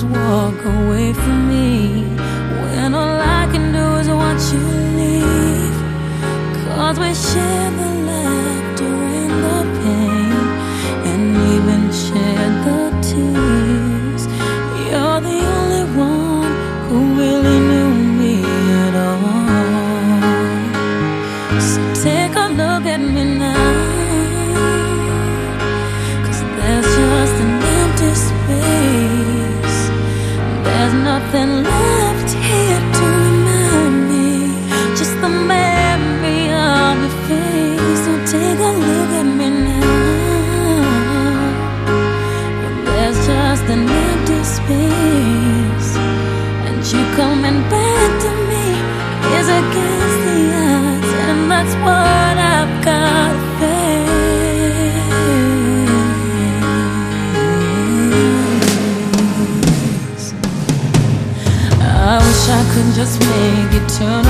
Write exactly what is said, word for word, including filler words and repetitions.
walk away from me when all I can do is watch you leave. 'Cause we share the laughter and the pain, and even shared the tears. You're the only one who really knew me at all. So take a look at me now, 'cause there's just an empty space. There's nothing left here to remind me, just the memory of your face. So take a look at me now. There's just an empty space, and you coming back to me is against the odds, and that's what I've got to face. I wish I could just make it turn